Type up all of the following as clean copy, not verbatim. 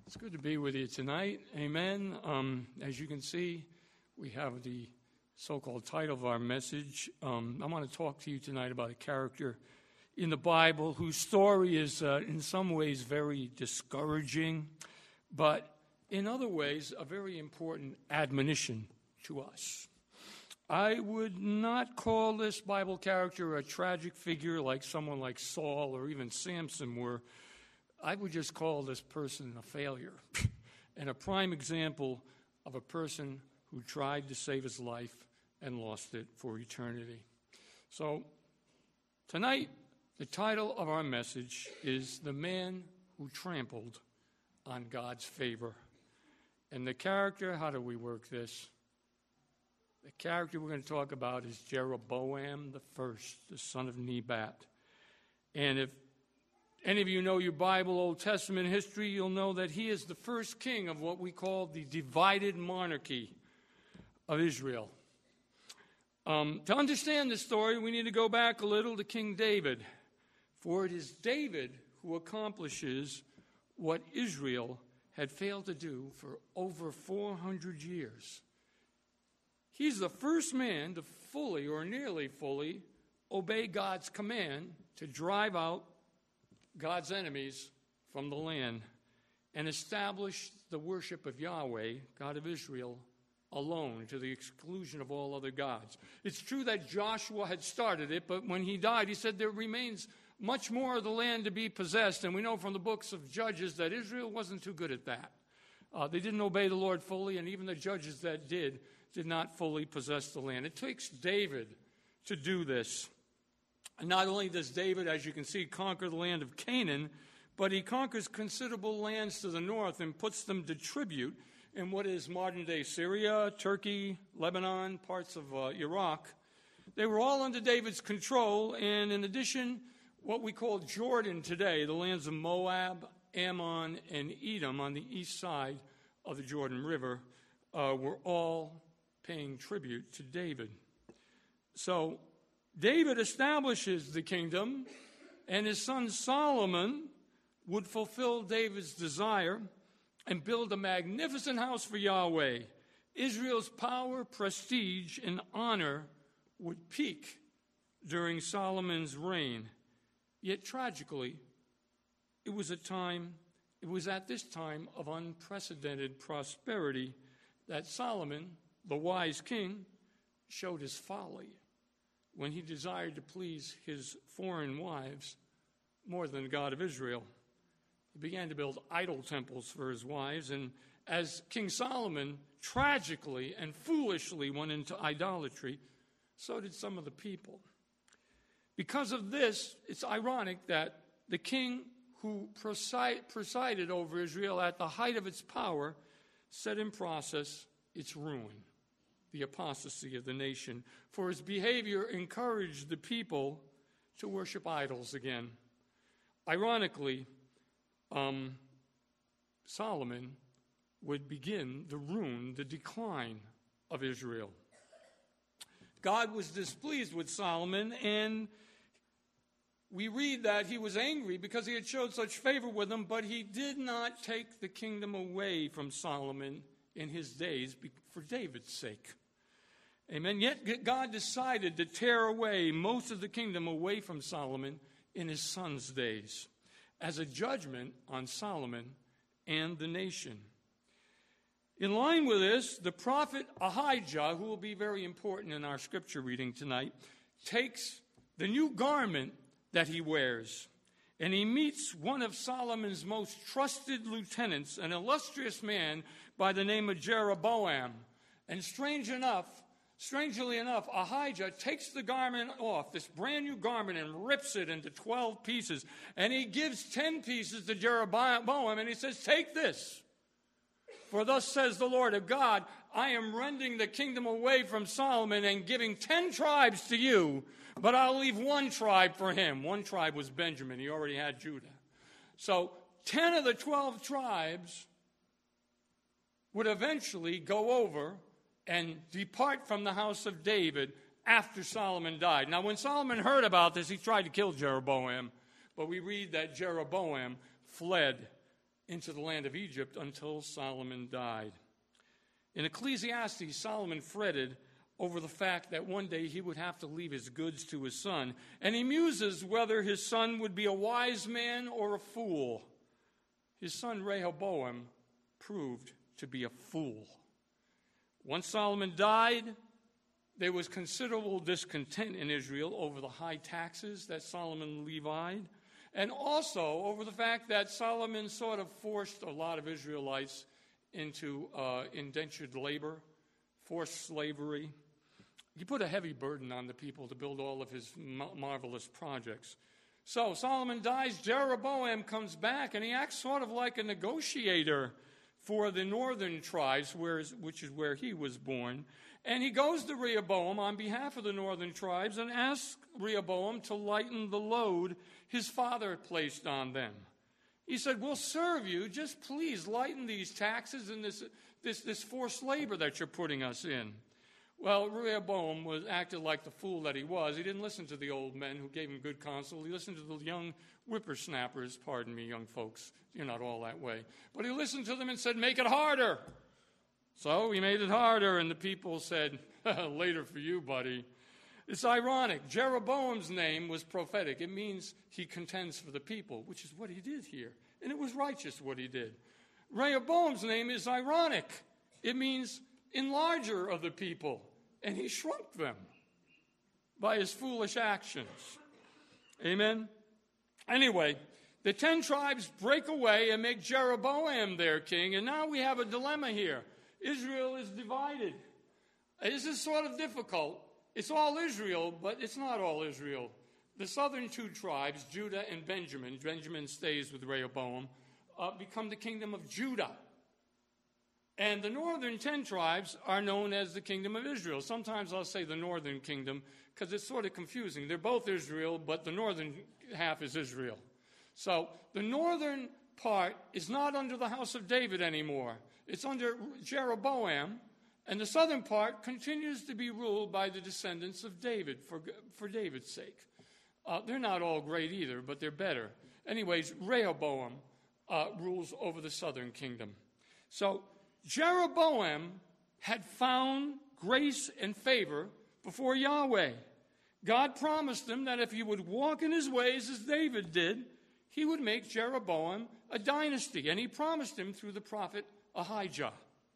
It's good to be with you tonight. Amen. As you can see, we have the so-called title of our message. I want to talk to you tonight about a character in the Bible whose story is in some ways very discouraging, but in other ways a very important admonition to us. I would not call this Bible character a tragic figure like someone like Saul or even Samson were. I would just call this person a failure and a prime example of a person who tried to save his life and lost it for eternity. So tonight, the title of our message is The Man Who Trampled on God's Favor. And the character, how do we work this? The character we're going to talk about is Jeroboam the First, the son of Nebat. And if any of you know your Bible, Old Testament history, you'll know that he is the first king of what we call the divided monarchy of Israel. To understand this story, we need to go back a little to King David. For it is David who accomplishes what Israel had failed to do for over 400 years. He's the first man to fully or nearly fully obey God's command to drive out God's enemies from the land and establish the worship of Yahweh, God of Israel, alone, to the exclusion of all other gods. It's true that Joshua had started it, but when he died, he said there remains much more of the land to be possessed, and we know from the books of Judges that Israel wasn't too good at that. They didn't obey the Lord fully, and even the judges that did not fully possess the land. It takes David to do this. And not only does David, as you can see, conquer the land of Canaan, but he conquers considerable lands to the north and puts them to tribute in what is modern-day Syria, Turkey, Lebanon, parts of Iraq. They were all under David's control, and in addition, what we call Jordan today, the lands of Moab, Ammon, and Edom on the east side of the Jordan River, were all paying tribute to David. So David establishes the kingdom, and his son Solomon would fulfill David's desire and build a magnificent house for Yahweh. Israel's power, prestige, and honor would peak during Solomon's reign. Yet tragically, it was at this time of unprecedented prosperity that Solomon, the wise king, showed his folly when he desired to please his foreign wives more than the God of Israel. He began to build idol temples for his wives, and as King Solomon tragically and foolishly went into idolatry, so did some of the people. Because of this, it's ironic that the king who presided over Israel at the height of its power set in process its ruin, the apostasy of the nation, for his behavior encouraged the people to worship idols again. Ironically, Solomon would begin the decline of Israel. God was displeased with Solomon, and we read that he was angry because he had showed such favor with him, but he did not take the kingdom away from Solomon in his days for David's sake. Amen. Yet God decided to tear away most of the kingdom away from Solomon in his son's days as a judgment on Solomon and the nation. In line with this, the prophet Ahijah, who will be very important in our scripture reading tonight, takes the new garment that he wears, and he meets one of Solomon's most trusted lieutenants, an illustrious man by the name of Jeroboam. And strangely enough, Ahijah takes the garment off, this brand new garment, and rips it into 12 pieces. And he gives 10 pieces to Jeroboam, and he says, "Take this. For thus says the Lord of God, I am rending the kingdom away from Solomon and giving 10 tribes to you, but I'll leave one tribe for him." One tribe was Benjamin. He already had Judah. So 10 of the 12 tribes would eventually go over and depart from the house of David after Solomon died. Now, when Solomon heard about this, he tried to kill Jeroboam, but we read that Jeroboam fled into the land of Egypt until Solomon died. In Ecclesiastes, Solomon fretted over the fact that one day he would have to leave his goods to his son, and he muses whether his son would be a wise man or a fool. His son Rehoboam proved to be a fool. Once Solomon died, there was considerable discontent in Israel over the high taxes that Solomon levied, and also over the fact that Solomon sort of forced a lot of Israelites into indentured labor, forced slavery. He put a heavy burden on the people to build all of his marvelous projects. So Solomon dies, Jeroboam comes back, and he acts sort of like a negotiator for the northern tribes, which is where he was born. And he goes to Rehoboam on behalf of the northern tribes and asks Rehoboam to lighten the load his father placed on them. He said, we'll serve you, just please lighten these taxes and this forced labor that you're putting us in. Well, Rehoboam acted like the fool that he was. He didn't listen to the old men who gave him good counsel. He listened to the young whippersnappers. Pardon me, young folks. You're not all that way. But he listened to them and said, make it harder. So he made it harder, and the people said, later for you, buddy. It's ironic. Jeroboam's name was prophetic. It means he contends for the people, which is what he did here. And it was righteous what he did. Rehoboam's name is ironic. It means enlarger of the people. And he shrunk them by his foolish actions. Amen? Anyway, the 10 tribes break away and make Jeroboam their king. And now we have a dilemma here. Israel is divided. This is sort of difficult. It's all Israel, but it's not all Israel. The southern 2 tribes, Judah and Benjamin stays with Rehoboam, become the kingdom of Judah. And the northern 10 tribes are known as the kingdom of Israel. Sometimes I'll say the northern kingdom because it's sort of confusing. They're both Israel, but the northern half is Israel. So the northern part is not under the house of David anymore. It's under Jeroboam. And the southern part continues to be ruled by the descendants of David for David's sake. They're not all great either, but they're better. Anyways, Rehoboam rules over the southern kingdom. So Jeroboam had found grace and favor before Yahweh. God promised him that if he would walk in his ways as David did, he would make Jeroboam a dynasty. And he promised him through the prophet Ahijah.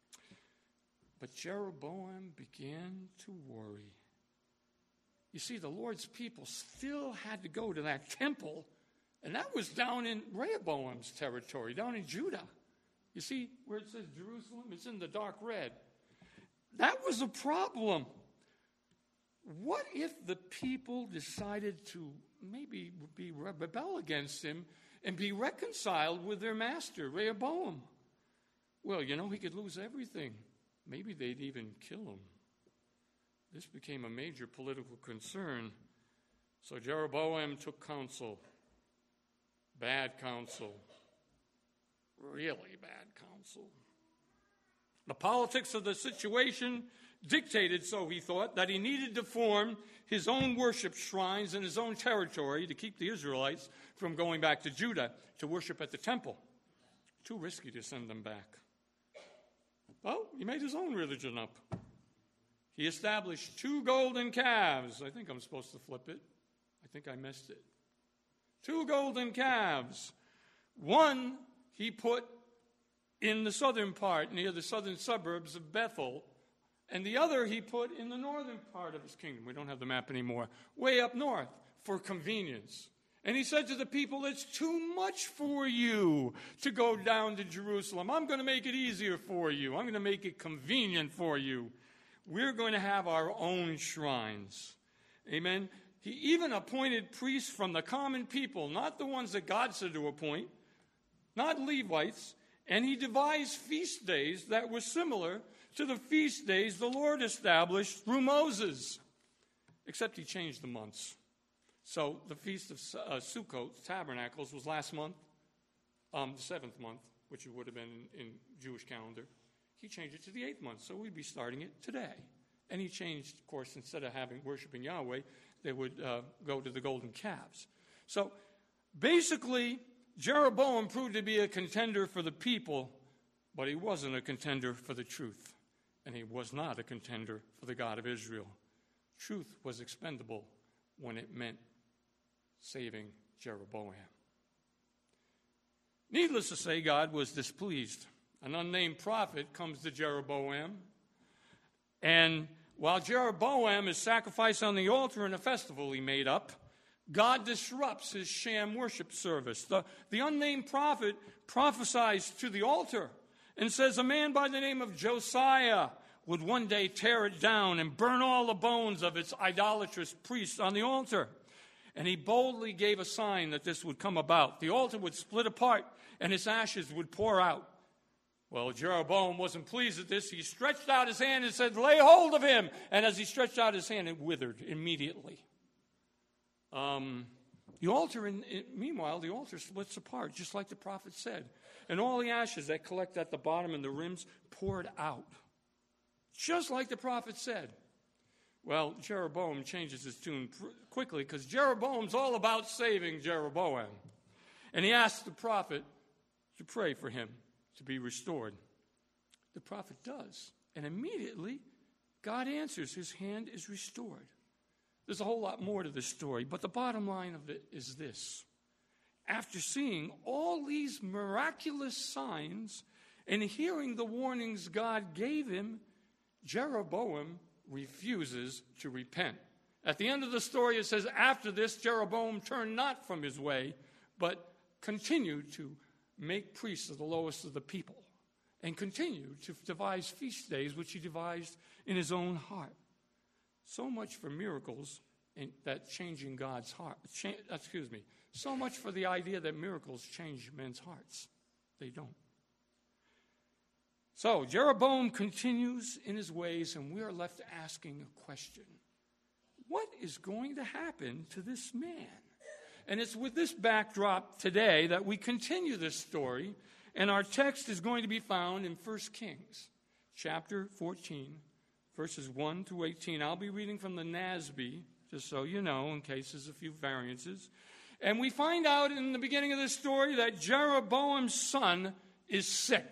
But Jeroboam began to worry. You see, the Lord's people still had to go to that temple, and that was down in Rehoboam's territory, down in Judah. You see where it says Jerusalem? It's in the dark red. That was a problem. What if the people decided to maybe rebel against him and be reconciled with their master, Rehoboam? Well, he could lose everything. Maybe they'd even kill him. This became a major political concern. So Jeroboam took counsel. Bad counsel. Really bad counsel. The politics of the situation dictated, so he thought, that he needed to form his own worship shrines in his own territory to keep the Israelites from going back to Judah to worship at the temple. Too risky to send them back. Well, he made his own religion up. He established 2 golden calves. I think I'm supposed to flip it. I think I missed it. 2 golden calves. One he put in the southern part, near the southern suburbs of Bethel, and the other he put in the northern part of his kingdom. We don't have the map anymore. Way up north for convenience. And he said to the people, it's too much for you to go down to Jerusalem. I'm going to make it easier for you. I'm going to make it convenient for you. We're going to have our own shrines. Amen. He even appointed priests from the common people, not the ones that God said to appoint, not Levites. And he devised feast days that were similar to the feast days the Lord established through Moses, except he changed the months. So the Feast of Sukkot, Tabernacles, was last month, the 7th month, which would have been in Jewish calendar. He changed it to the 8th month, so we'd be starting it today. And he changed, of course, instead of worshiping Yahweh, they would go to the golden calves. So basically, Jeroboam proved to be a contender for the people, but he wasn't a contender for the truth. And he was not a contender for the God of Israel. Truth was expendable when it meant saving Jeroboam. Needless to say, God was displeased. An unnamed prophet comes to Jeroboam, and while Jeroboam is sacrificed on the altar in a festival he made up, God disrupts his sham worship service. The unnamed prophet prophesies to the altar and says a man by the name of Josiah would one day tear it down and burn all the bones of its idolatrous priests on the altar. And he boldly gave a sign that this would come about. The altar would split apart and its ashes would pour out. Well, Jeroboam wasn't pleased at this. He stretched out his hand and said, "Lay hold of him." And as he stretched out his hand, it withered immediately. Meanwhile, the altar splits apart, just like the prophet said. And all the ashes that collect at the bottom and the rims poured out, just like the prophet said. Well, Jeroboam changes his tune quickly because Jeroboam's all about saving Jeroboam. And he asks the prophet to pray for him to be restored. The prophet does. And immediately, God answers. His hand is restored. There's a whole lot more to this story, but the bottom line of it is this. After seeing all these miraculous signs and hearing the warnings God gave him, Jeroboam refuses to repent. At the end of the story, it says, after this, Jeroboam turned not from his way, but continued to make priests of the lowest of the people, and continued to devise feast days, which he devised in his own heart. So much for miracles and that changing God's heart. So much for the idea that miracles change men's hearts. They don't. So Jeroboam continues in his ways, and we are left asking a question. What is going to happen to this man? And it's with this backdrop today that we continue this story, and our text is going to be found in 1 Kings, chapter 14, verses 1 through 18. I'll be reading from the NASB, just so you know, in case there's a few variances. And we find out in the beginning of this story that Jeroboam's son is sick.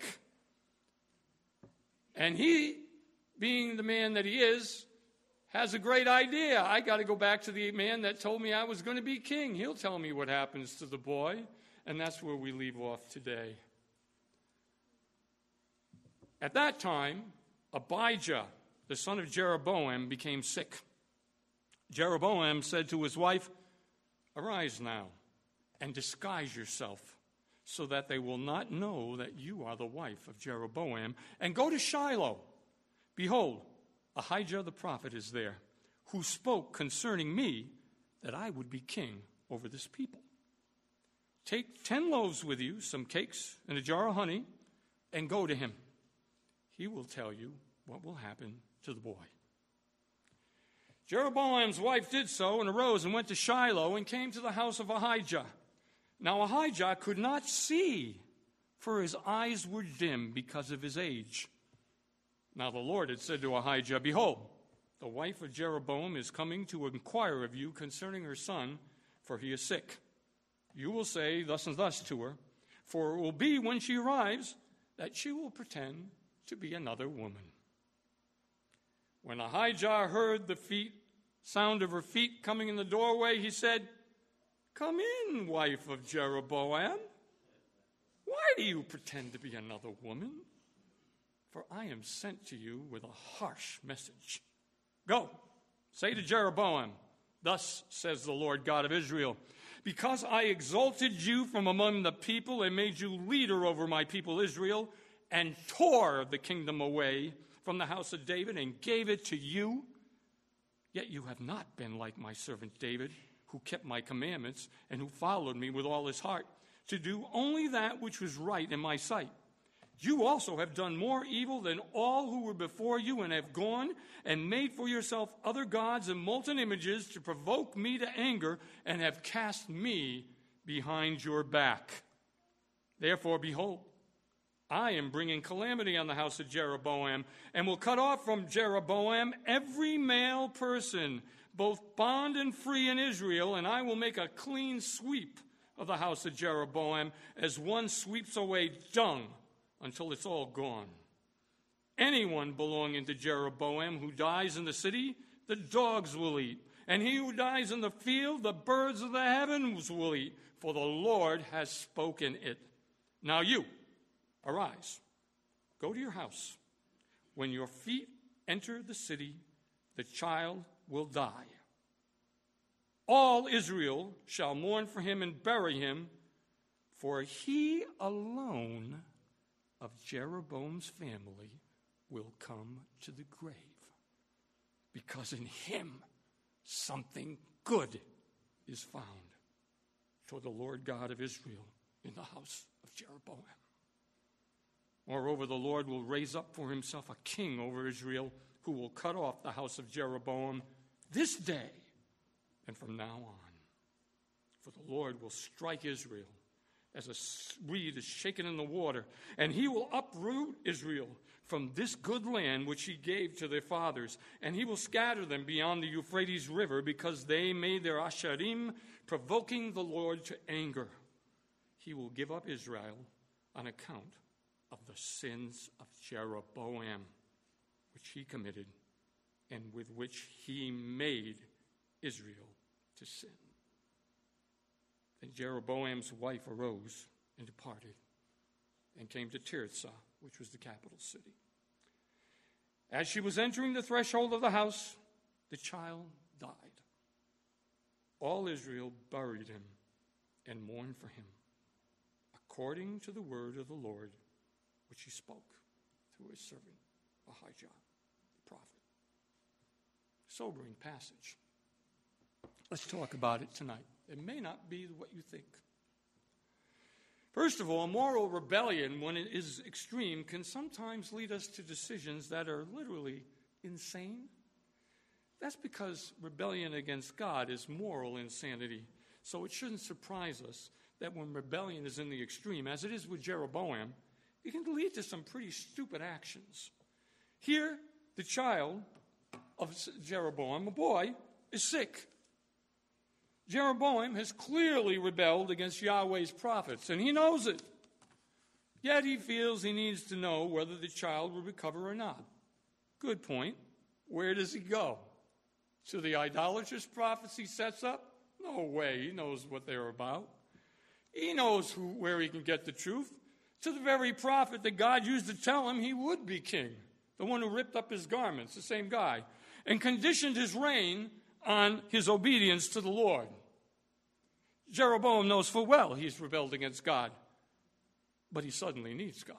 And he, being the man that he is, has a great idea. I got to go back to the man that told me I was going to be king. He'll tell me what happens to the boy. And that's where we leave off today. At that time, Abijah, the son of Jeroboam, became sick. Jeroboam said to his wife, "Arise now and disguise yourself, so that they will not know that you are the wife of Jeroboam, and go to Shiloh. Behold, Ahijah the prophet is there, who spoke concerning me that I would be king over this people. Take 10 loaves with you, some cakes, and a jar of honey, and go to him. He will tell you what will happen to the boy." Jeroboam's wife did so and arose and went to Shiloh and came to the house of Ahijah. Now Ahijah could not see, for his eyes were dim because of his age. Now the Lord had said to Ahijah, "Behold, the wife of Jeroboam is coming to inquire of you concerning her son, for he is sick. You will say thus and thus to her, for it will be when she arrives that she will pretend to be another woman." When Ahijah heard the sound of her feet coming in the doorway, he said, "Come in, wife of Jeroboam. Why do you pretend to be another woman? For I am sent to you with a harsh message. Go, say to Jeroboam, thus says the Lord God of Israel, because I exalted you from among the people and made you leader over my people Israel, and tore the kingdom away from the house of David and gave it to you, yet you have not been like my servant David, who kept my commandments and who followed me with all his heart, to do only that which was right in my sight. You also have done more evil than all who were before you, and have gone and made for yourself other gods and molten images to provoke me to anger, and have cast me behind your back. Therefore, behold, I am bringing calamity on the house of Jeroboam, and will cut off from Jeroboam every male person, both bond and free in Israel, and I will make a clean sweep of the house of Jeroboam as one sweeps away dung until it's all gone. Anyone belonging to Jeroboam who dies in the city, the dogs will eat. And he who dies in the field, the birds of the heavens will eat. For the Lord has spoken it. Now you, arise, go to your house. When your feet enter the city, the child will die. All Israel shall mourn for him and bury him, for he alone of Jeroboam's family will come to the grave, because in him something good is found toward the Lord God of Israel in the house of Jeroboam. Moreover, the Lord will raise up for himself a king over Israel who will cut off the house of Jeroboam this day and from now on. For the Lord will strike Israel as a reed is shaken in the water, and he will uproot Israel from this good land which he gave to their fathers, and he will scatter them beyond the Euphrates River, because they made their asherim, provoking the Lord to anger. He will give up Israel on account of the sins of Jeroboam, which he committed, and with which he made Israel to sin. Then Jeroboam's wife arose and departed, and came to Tirzah, which was the capital city. As she was entering the threshold of the house, the child died. All Israel buried him and mourned for him, according to the word of the Lord, which he spoke through his servant Ahijah, the prophet. Sobering passage. Let's talk about it tonight. It may not be what you think. First of all, moral rebellion, when it is extreme, can sometimes lead us to decisions that are literally insane. That's because rebellion against God is moral insanity. So it shouldn't surprise us that when rebellion is in the extreme, as it is with Jeroboam, it can lead to some pretty stupid actions. Here, the child of Jeroboam, a boy, is sick. Jeroboam has clearly rebelled against Yahweh's prophets, and he knows it. Yet he feels he needs to know whether the child will recover or not. Good point. Where does he go? To the idolatrous prophets he sets up? No way. He knows what they're about. He knows where he can get the truth. To the very prophet that God used to tell him he would be king, the one who ripped up his garments, the same guy, and conditioned his reign on his obedience to the Lord. Jeroboam knows full well he's rebelled against God, but he suddenly needs God.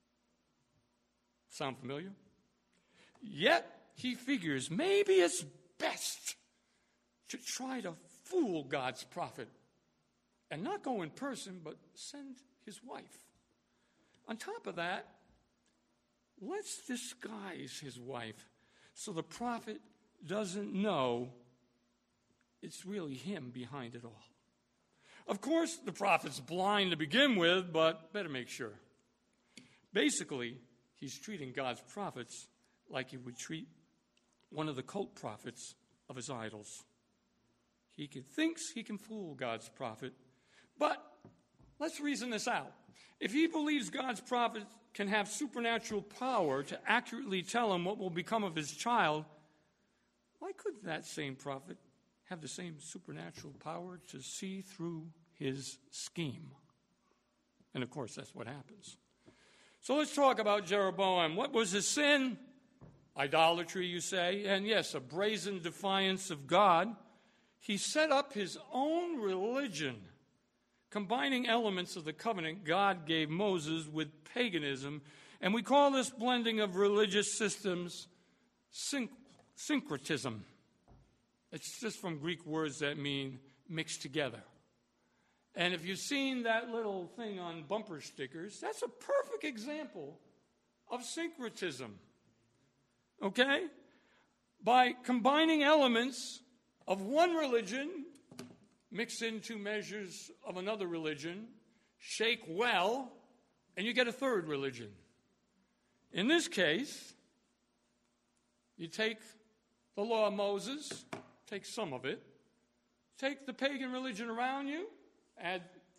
Sound familiar? Yet he figures maybe it's best to try to fool God's prophet and not go in person, but send his wife. On top of that, let's disguise his wife so the prophet doesn't know it's really him behind it all. Of course, the prophet's blind to begin with, but better make sure. Basically, he's treating God's prophets like he would treat one of the cult prophets of his idols. He thinks he can fool God's prophet, but let's reason this out. If he believes God's prophet can have supernatural power to accurately tell him what will become of his child, why couldn't that same prophet have the same supernatural power to see through his scheme? And of course, that's what happens. So let's talk about Jeroboam. What was his sin? Idolatry, you say, and yes, a brazen defiance of God. He set up his own religion, combining elements of the covenant God gave Moses with paganism, and we call this blending of religious systems syncretism. It's just from Greek words that mean mixed together. And if you've seen that little thing on bumper stickers, that's a perfect example of syncretism. Okay? By combining elements of one religion, mix into measures of another religion, shake well, and you get a third religion. In this case, you take the law of Moses, take some of it, take the pagan religion around you, add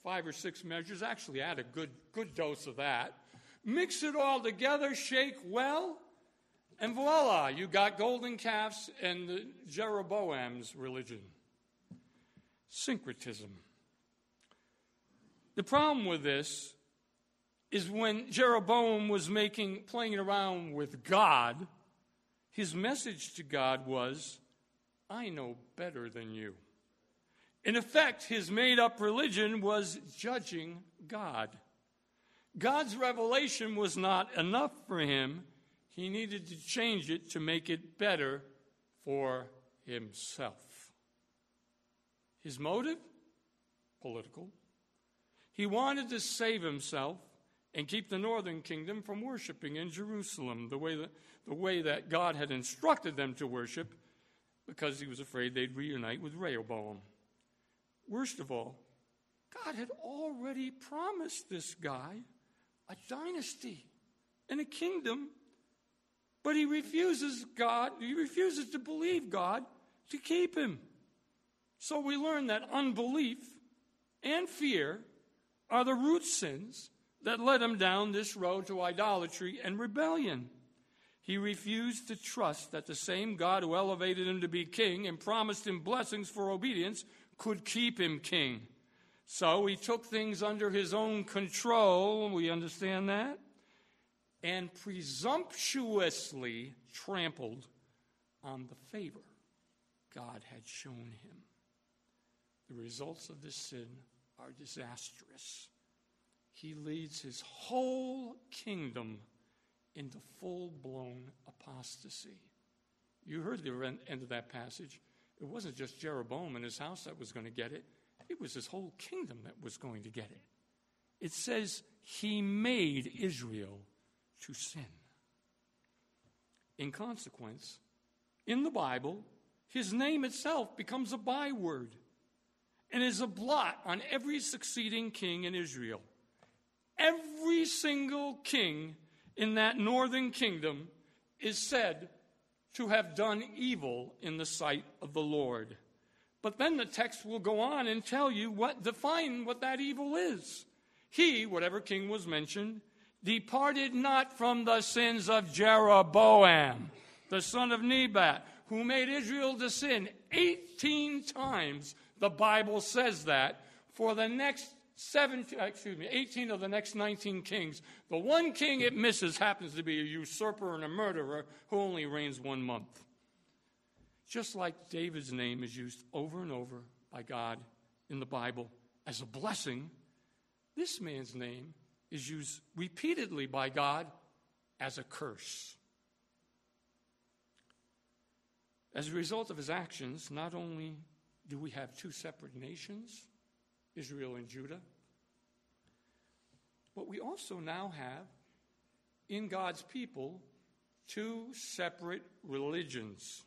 5 or 6 measures. Actually, add a good dose of that. Mix it all together, shake well, and voila, you got golden calves and the Jeroboam's religion. Syncretism. The problem with this is when Jeroboam was playing around with God, his message to God was, I know better than you. In effect, his made-up religion was judging God. God's revelation was not enough for him. He needed to change it to make it better for himself. His motive? Political. He wanted to save himself and keep the northern kingdom from worshiping in Jerusalem the way that God had instructed them to worship, because he was afraid they'd reunite with Rehoboam. Worst of all, God had already promised this guy a dynasty and a kingdom, but he refuses to believe God to keep him. So we learn that unbelief and fear are the root sins that led him down this road to idolatry and rebellion. He refused to trust that the same God who elevated him to be king and promised him blessings for obedience could keep him king. So he took things under his own control, we understand that, and presumptuously trampled on the favor God had shown him. The results of this sin are disastrous. He leads his whole kingdom into full-blown apostasy. You heard the end of that passage. It wasn't just Jeroboam and his house that was going to get it. It was his whole kingdom that was going to get it. It says he made Israel to sin. In consequence, in the Bible, his name itself becomes a byword and is a blot on every succeeding king in Israel. Every single king in that northern kingdom is said to have done evil in the sight of the Lord. But then the text will go on and tell you define what that evil is. He, whatever king was mentioned, departed not from the sins of Jeroboam, the son of Nebat, who made Israel to sin. 18 times the Bible says that for the next 18 of the next 19 kings. The one king it misses happens to be a usurper and a murderer who only reigns 1 month. Just like David's name is used over and over by God in the Bible as a blessing, this man's name is used repeatedly by God as a curse. As a result of his actions, not only do we have 2 separate nations, Israel and Judah, but we also now have, in God's people, 2 separate religions.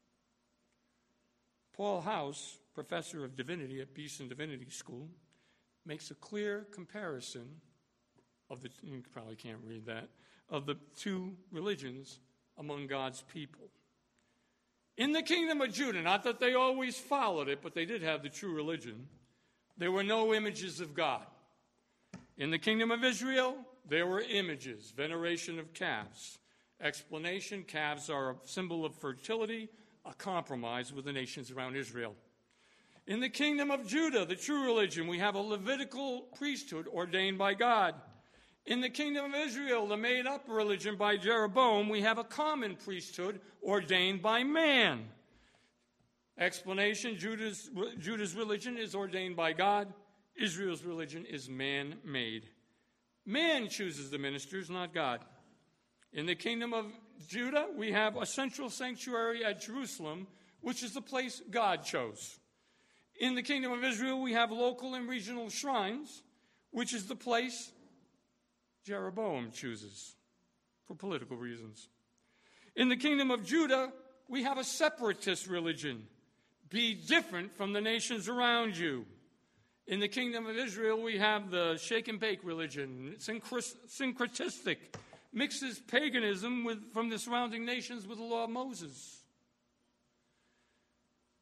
Paul House, professor of divinity at Beeson Divinity School, makes a clear comparison of you probably can't read that, of the 2 religions among God's people. In the kingdom of Judah, not that they always followed it, but they did have the true religion, there were no images of God. In the kingdom of Israel, there were images, veneration of calves. Explanation, calves are a symbol of fertility, a compromise with the nations around Israel. In the kingdom of Judah, the true religion, we have a Levitical priesthood ordained by God. In the kingdom of Israel, the made-up religion by Jeroboam, we have a common priesthood ordained by man. Explanation, Judah's religion is ordained by God. Israel's religion is man-made. Man chooses the ministers, not God. In the kingdom of Judah, we have a central sanctuary at Jerusalem, which is the place God chose. In the kingdom of Israel, we have local and regional shrines, which is the place Jeroboam chooses for political reasons. In the kingdom of Judah, we have a separatist religion. Be different from the nations around you. In the kingdom of Israel, we have the shake and bake religion. It's syncretistic, mixes paganism from the surrounding nations with the law of Moses.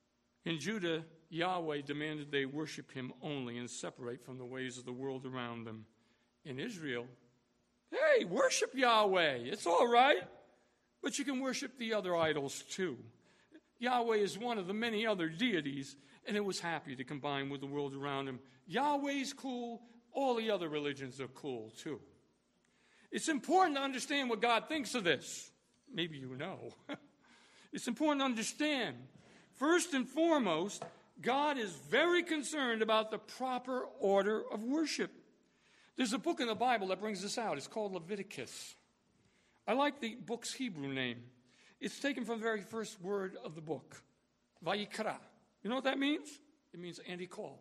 In Judah, Yahweh demanded they worship him only and separate from the ways of the world around them. In Israel, hey, worship Yahweh. It's all right. But you can worship the other idols too. Yahweh is one of the many other deities, and it was happy to combine with the world around him. Yahweh's cool. All the other religions are cool too. It's important to understand what God thinks of this. Maybe you know. It's important to understand. First and foremost, God is very concerned about the proper order of worship. There's a book in the Bible that brings this out. It's called Leviticus. I like the book's Hebrew name. It's taken from the very first word of the book, Vayikra. You know what that means? It means, and he called.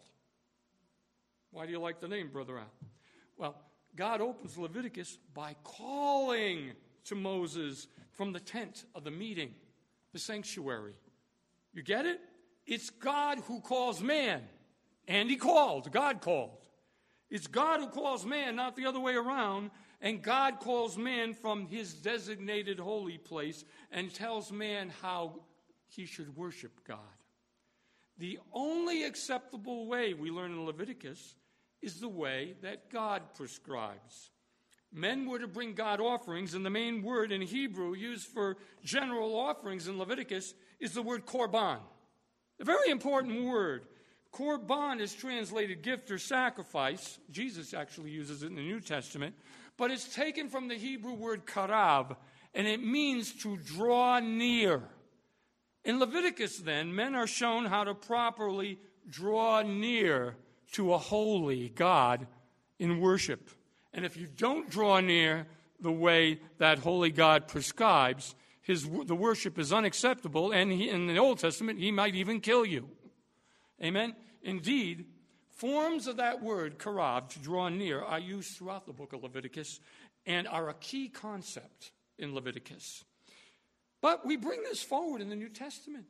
Why do you like the name, Brother Al? Well, God opens Leviticus by calling to Moses from the tent of the meeting, the sanctuary. You get it? It's God who calls man. And he called. God called. It's God who calls man, not the other way around. And God calls man from his designated holy place and tells man how he should worship God. The only acceptable way, we learn in Leviticus, is the way that God prescribes. Men were to bring God offerings, and the main word in Hebrew used for general offerings in Leviticus is the word korban. A very important word. Korban is translated gift or sacrifice. Jesus actually uses it in the New Testament. But it's taken from the Hebrew word karav, and it means to draw near. In Leviticus, then, men are shown how to properly draw near to a holy God in worship. And if you don't draw near the way that holy God prescribes, the worship is unacceptable, and in the Old Testament, he might even kill you. Amen? Indeed, forms of that word, karav, to draw near, are used throughout the book of Leviticus and are a key concept in Leviticus. But we bring this forward in the New Testament.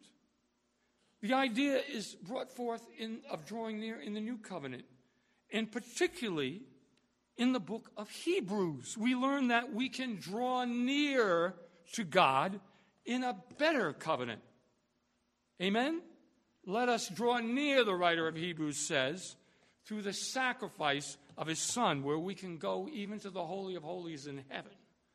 The idea is brought forth of drawing near in the New Covenant, and particularly in the book of Hebrews. We learn that we can draw near to God in a better covenant. Amen? Let us draw near, the writer of Hebrews says, through the sacrifice of his Son, where we can go even to the Holy of Holies in heaven.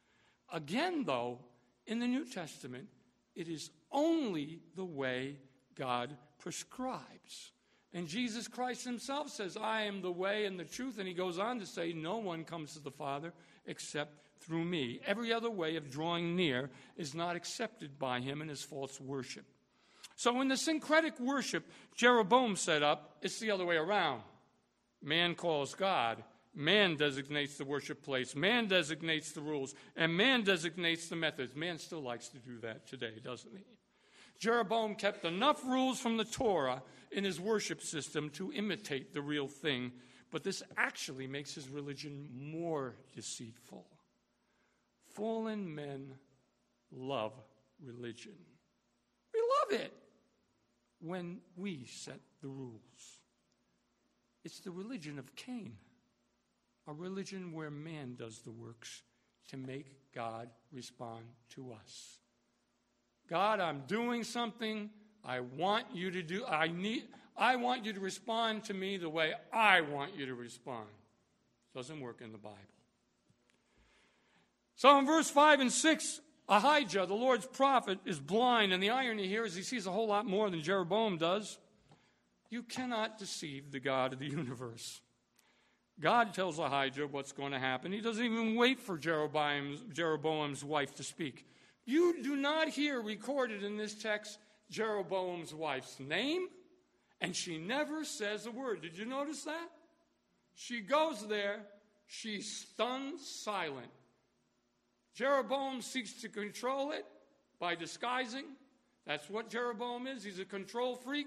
Again, though, in the New Testament, it is only the way God prescribes. And Jesus Christ himself says, I am the way and the truth. And he goes on to say, no one comes to the Father except through me. Every other way of drawing near is not accepted by him and is false worship. So in the syncretic worship Jeroboam set up, it's the other way around. Man calls God. Man designates the worship place. Man designates the rules. And man designates the methods. Man still likes to do that today, doesn't he? Jeroboam kept enough rules from the Torah in his worship system to imitate the real thing, but this actually makes his religion more deceitful. Fallen men love religion. We love it when we set the rules. It's the religion of Cain, a religion where man does the works to make God respond to us. God, I'm doing something. I want you to do. I want you to respond to me the way I want you to respond. Doesn't work in the Bible. So in verse 5 and 6, Ahijah, the Lord's prophet, is blind, and the irony here is he sees a whole lot more than Jeroboam does. You cannot deceive the God of the universe. God tells Ahijah what's going to happen. He doesn't even wait for Jeroboam's wife to speak. You do not hear recorded in this text Jeroboam's wife's name, and she never says a word. Did you notice that? She goes there, she's stunned silent. Jeroboam seeks to control it by disguising. That's what Jeroboam is. He's a control freak.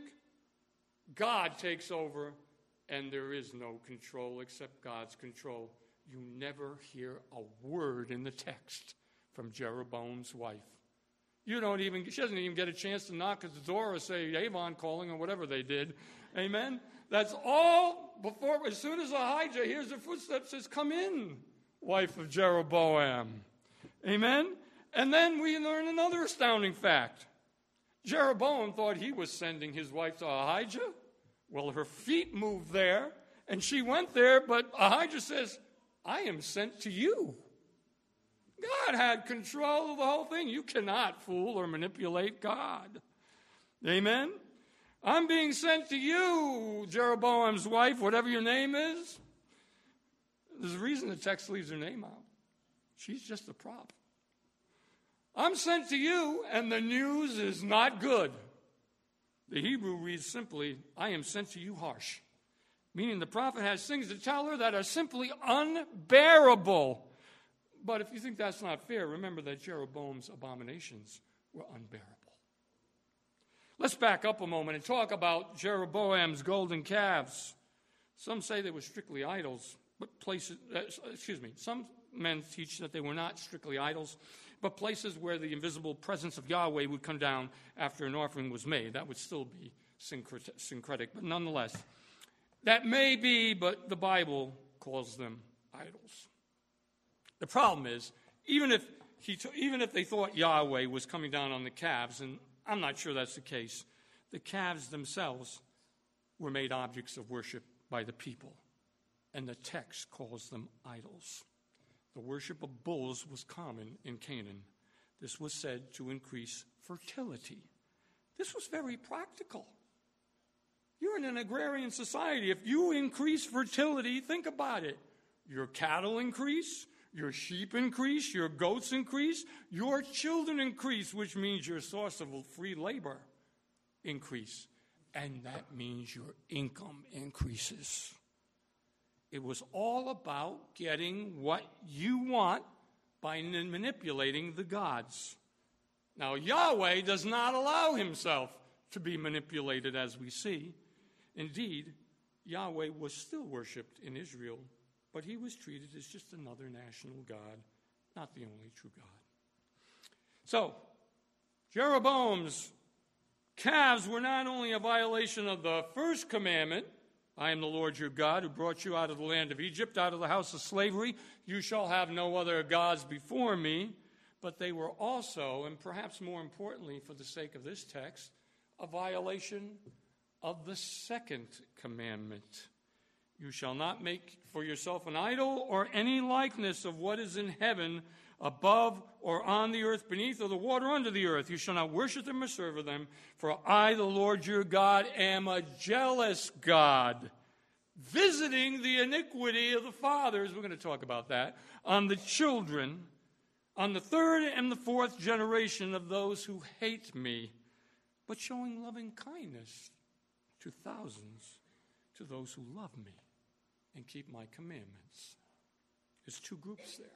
God takes over, and there is no control except God's control. You never hear a word in the text from Jeroboam's wife. She doesn't even get a chance to knock at the door or say, Avon calling, or whatever they did. Amen? That's all before, as soon as Ahijah hears the footsteps, says, come in, wife of Jeroboam. Amen? And then we learn another astounding fact. Jeroboam thought he was sending his wife to Ahijah. Well, her feet moved there, and she went there, but Ahijah says, I am sent to you. God had control of the whole thing. You cannot fool or manipulate God. Amen? I'm being sent to you, Jeroboam's wife, whatever your name is. There's a reason the text leaves her name out. She's just a prop. I'm sent to you, and the news is not good. The Hebrew reads simply, I am sent to you harsh. Meaning the prophet has things to tell her that are simply unbearable. But if you think that's not fair, remember that Jeroboam's abominations were unbearable. Let's back up a moment and talk about Jeroboam's golden calves. Some say they were strictly idols, but some men teach that they were not strictly idols, but places where the invisible presence of Yahweh would come down after an offering was made. That would still be syncretic, but nonetheless, that may be, but the Bible calls them idols. The problem is, even if they thought Yahweh was coming down on the calves, and I'm not sure that's the case, the calves themselves were made objects of worship by the people, and the text calls them idols. The worship of bulls was common in Canaan. This was said to increase fertility. This was very practical. You're in an agrarian society. If you increase fertility, think about it. Your cattle increase, your sheep increase, your goats increase, your children increase, which means your source of free labor increase. And that means your income increases. It was all about getting what you want by manipulating the gods. Now, Yahweh does not allow himself to be manipulated, as we see. Indeed, Yahweh was still worshipped in Israel, but he was treated as just another national god, not the only true God. So, Jeroboam's calves were not only a violation of the first commandment, I am the Lord your God who brought you out of the land of Egypt, out of the house of slavery. You shall have no other gods before me. But they were also, and perhaps more importantly for the sake of this text, a violation of the second commandment. You shall not make for yourself an idol or any likeness of what is in heaven above or on the earth beneath or the water under the earth. You shall not worship them or serve them, for I, the Lord your God, am a jealous God, visiting the iniquity of the fathers, we're going to talk about that, on the children, on the third and the fourth generation of those who hate me, but showing loving kindness to thousands, to those who love me and keep my commandments. There's two groups there.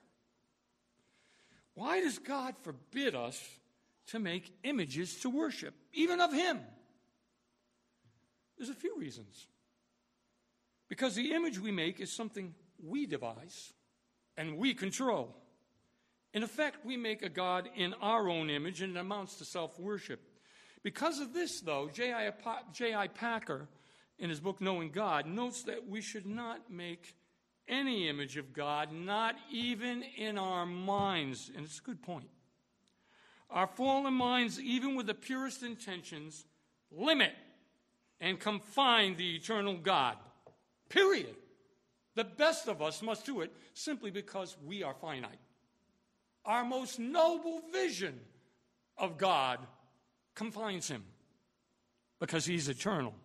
Why does God forbid us to make images to worship, even of him? There's a few reasons. Because the image we make is something we devise and we control. In effect, we make a God in our own image, and it amounts to self-worship. Because of this, though, J.I. Packer, in his book Knowing God, notes that we should not make any image of God, not even in our minds. And it's a good point. Our fallen minds, even with the purest intentions, limit and confine the eternal God. Period. The best of us must do it simply because we are finite. Our most noble vision of God confines him because he's eternal.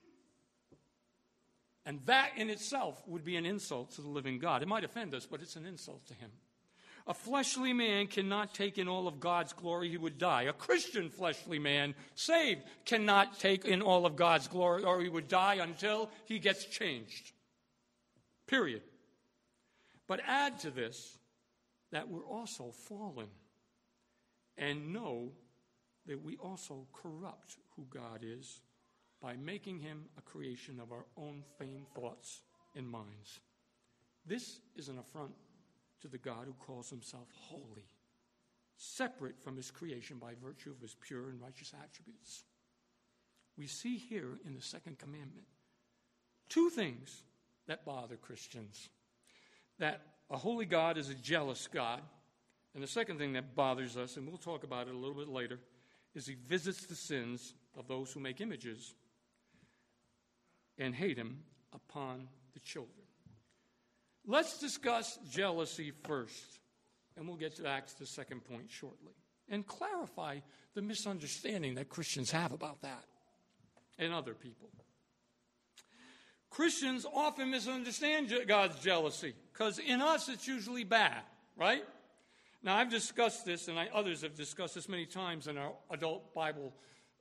And that in itself would be an insult to the living God. It might offend us, but it's an insult to him. A fleshly man cannot take in all of God's glory, he would die. A Christian fleshly man, saved, cannot take in all of God's glory, or he would die until he gets changed. Period. But add to this that we're also fallen, and know that we also corrupt who God is by making him a creation of our own vain thoughts and minds. This is an affront to the God who calls himself holy, separate from his creation by virtue of his pure and righteous attributes. We see here in the second commandment two things that bother Christians. That a holy God is a jealous God. And the second thing that bothers us, and we'll talk about it a little bit later, is he visits the sins of those who make images and hate him upon the children. Let's discuss jealousy first, and we'll get back to the second point shortly, and clarify the misunderstanding that Christians have about that and other people. Christians often misunderstand God's jealousy because in us it's usually bad, right? Now, I've discussed this, and others have discussed this many times in our adult Bible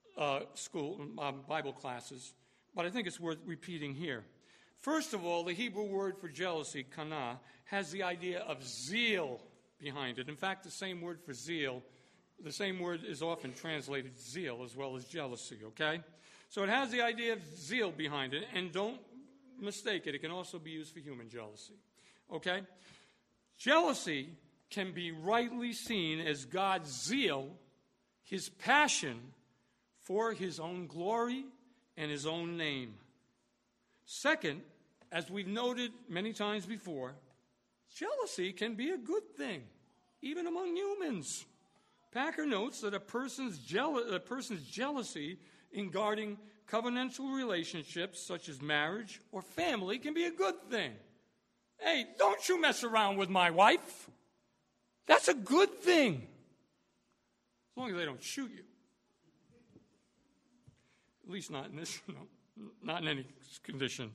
Bible classes, but I think it's worth repeating here. First of all, the Hebrew word for jealousy, kana, has the idea of zeal behind it. In fact, the same word for zeal, the same word is often translated zeal as well as jealousy, okay? So it has the idea of zeal behind it, and don't mistake it. It can also be used for human jealousy, okay? Jealousy can be rightly seen as God's zeal, his passion for his own glory and his own name. Second, as we've noted many times before, jealousy can be a good thing, even among humans. Packer notes that a person's jealousy in guarding covenantal relationships such as marriage or family can be a good thing. Hey, don't you mess around with my wife. That's a good thing. As long as they don't shoot you. At least not in this, not in any condition.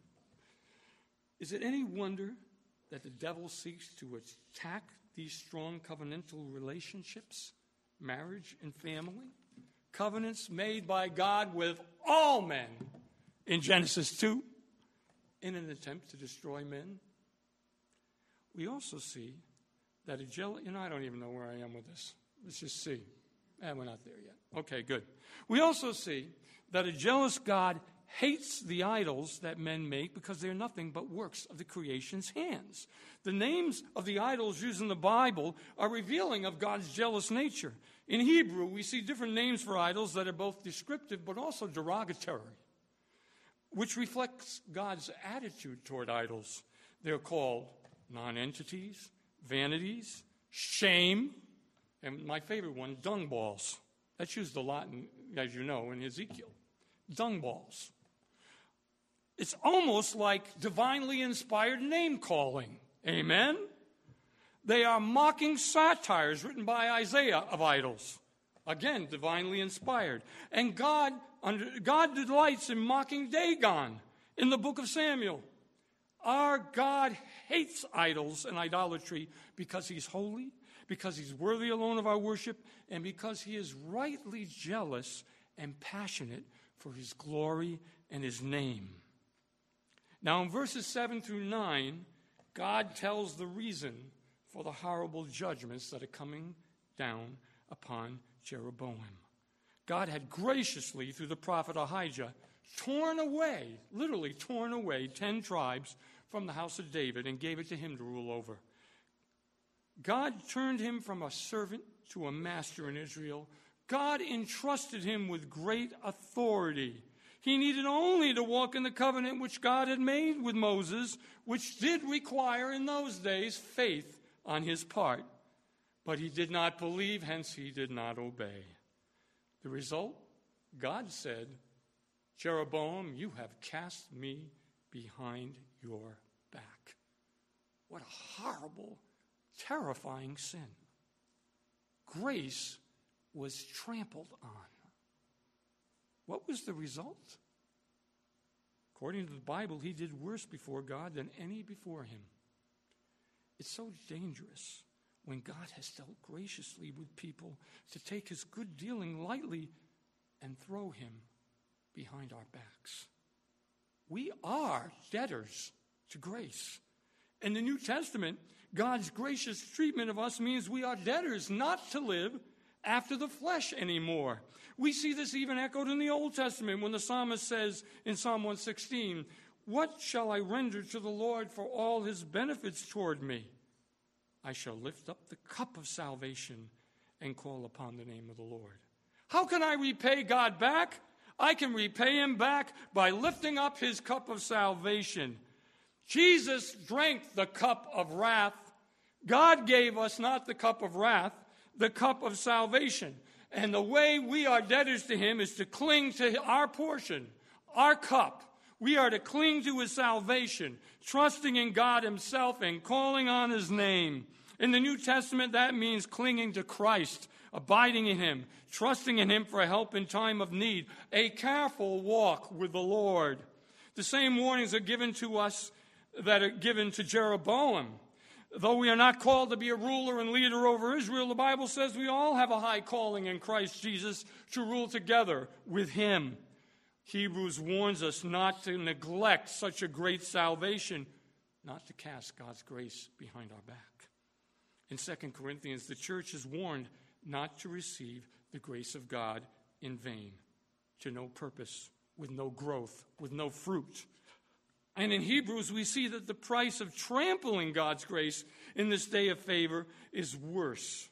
Is it any wonder that the devil seeks to attack these strong covenantal relationships, marriage and family? Covenants made by God with all men in Genesis 2 in an attempt to destroy men. We also see that I don't even know where I am with this. Let's just see. We're not there yet. Okay, good. We also see that a jealous God hates the idols that men make because they're nothing but works of the creation's hands. The names of the idols used in the Bible are revealing of God's jealous nature. In Hebrew, we see different names for idols that are both descriptive but also derogatory, which reflects God's attitude toward idols. They're called non-entities, vanities, shame, and my favorite one, dung balls. That's used a lot, as you know, in Ezekiel. Dung balls. It's almost like divinely inspired name-calling. Amen? They are mocking satires written by Isaiah of idols. Again, divinely inspired. And God delights in mocking Dagon in the book of Samuel. Our God hates idols and idolatry because he's holy, because he's worthy alone of our worship, and because he is rightly jealous and passionate for his glory and his name. Now, in verses 7 through 9, God tells the reason for the horrible judgments that are coming down upon Jeroboam. God had graciously, through the prophet Ahijah, literally torn away 10 tribes from the house of David and gave it to him to rule over. God turned him from a servant to a master in Israel. God entrusted him with great authority. He needed only to walk in the covenant which God had made with Moses, which did require in those days faith on his part. But he did not believe, hence he did not obey. The result? God said, Jeroboam, you have cast me behind your back. What a horrible, terrifying sin. Grace was trampled on. What was the result? According to the Bible, he did worse before God than any before him. It's so dangerous when God has dealt graciously with people to take his good dealing lightly and throw him behind our backs. We are debtors to grace. In the New Testament, God's gracious treatment of us means we are debtors not to live after the flesh anymore. We see this even echoed in the Old Testament when the psalmist says in Psalm 116, "What shall I render to the Lord for all his benefits toward me? I shall lift up the cup of salvation and call upon the name of the Lord." How can I repay God back? I can repay him back by lifting up his cup of salvation. Jesus drank the cup of wrath. God gave us not the cup of wrath, the cup of salvation. And the way we are debtors to him is to cling to our portion, our cup. We are to cling to his salvation, trusting in God himself and calling on his name. In the New Testament, that means clinging to Christ, abiding in him, trusting in him for help in time of need, a careful walk with the Lord. The same warnings are given to us that are given to Jeroboam. Though we are not called to be a ruler and leader over Israel, the Bible says we all have a high calling in Christ Jesus to rule together with him. Hebrews warns us not to neglect such a great salvation, not to cast God's grace behind our back. In 2 Corinthians, the church is warned not to receive the grace of God in vain, to no purpose, with no growth, with no fruit. And in Hebrews, we see that the price of trampling God's grace in this day of favor is worse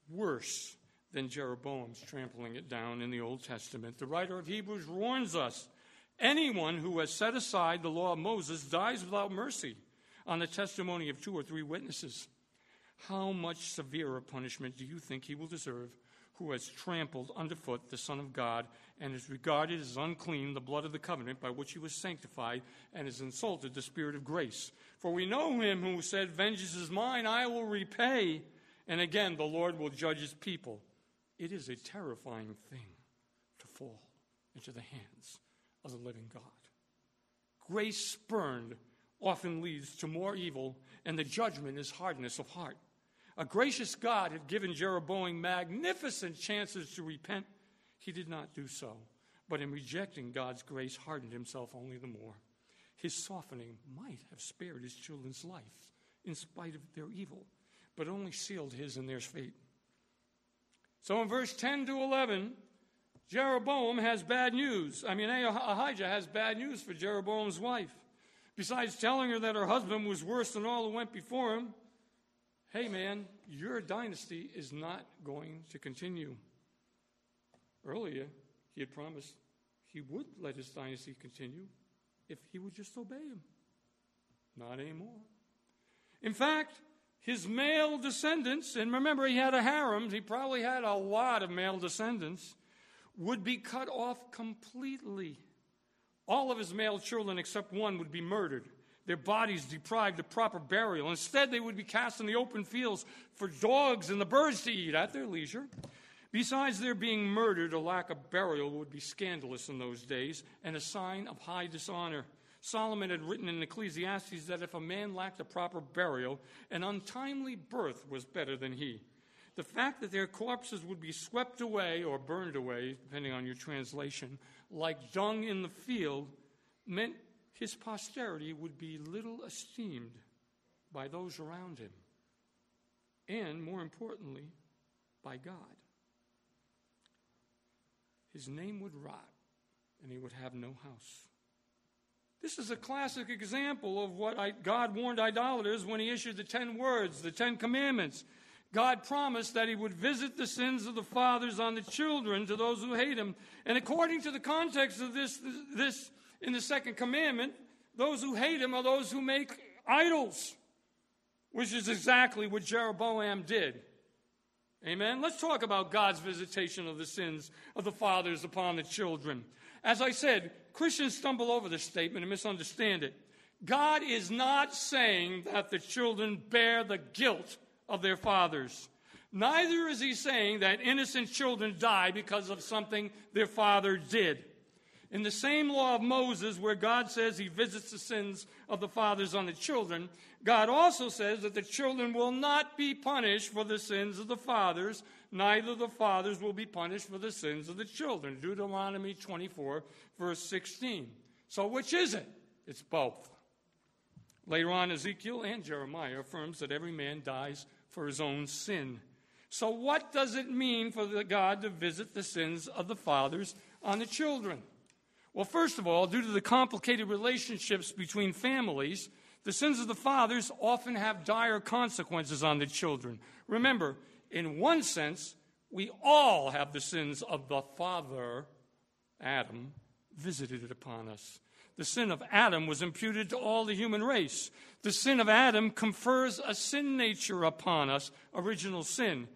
than Jeroboam's trampling it down in the Old Testament. The writer of Hebrews warns us, anyone who has set aside the law of Moses dies without mercy on the testimony of 2 or 3 witnesses. How much severer punishment do you think he will deserve who has trampled underfoot the Son of God and has regarded as unclean the blood of the covenant by which he was sanctified and has insulted the Spirit of grace? For we know him who said, vengeance is mine, I will repay. And again, the Lord will judge his people. It is a terrifying thing to fall into the hands of the living God. Grace spurned often leads to more evil, and the judgment is hardness of heart. A gracious God had given Jeroboam magnificent chances to repent. He did not do so, but in rejecting God's grace, hardened himself only the more. His softening might have spared his children's life in spite of their evil, but only sealed his and their fate. So in verse 10 to 11, Jeroboam has bad news. Ahijah has bad news for Jeroboam's wife. Besides telling her that her husband was worse than all who went before him, hey man, your dynasty is not going to continue. Earlier, he had promised he would let his dynasty continue if he would just obey him. Not anymore. In fact, his male descendants, and remember he had a harem, he probably had a lot of male descendants, would be cut off completely. All of his male children except one would be murdered, their bodies deprived of proper burial. Instead, they would be cast in the open fields for dogs and the birds to eat at their leisure. Besides their being murdered, a lack of burial would be scandalous in those days and a sign of high dishonor. Solomon had written in Ecclesiastes that if a man lacked a proper burial, an untimely birth was better than he. The fact that their corpses would be swept away or burned away, depending on your translation, like dung in the field, meant his posterity would be little esteemed by those around him, and more importantly, by God. His name would rot, and he would have no house. This is a classic example of what God warned idolaters when he issued the 10 words, the 10 commandments. God promised that he would visit the sins of the fathers on the children to those who hate him. And according to the context of this in the second commandment, those who hate him are those who make idols, which is exactly what Jeroboam did. Amen? Let's talk about God's visitation of the sins of the fathers upon the children. As I said, Christians stumble over this statement and misunderstand it. God is not saying that the children bear the guilt of their fathers. Neither is he saying that innocent children die because of something their father did. In the same law of Moses, where God says he visits the sins of the fathers on the children, God also says that the children will not be punished for the sins of the fathers, neither the fathers will be punished for the sins of the children. Deuteronomy 24, verse 16. So which is it? It's both. Later on, Ezekiel and Jeremiah affirms that every man dies for his own sin. So what does it mean for God to visit the sins of the fathers on the children? Well, first of all, due to the complicated relationships between families, the sins of the fathers often have dire consequences on the children. Remember, in one sense, we all have the sins of the father, Adam, visited upon us. The sin of Adam was imputed to all the human race. The sin of Adam confers a sin nature upon us, original sin.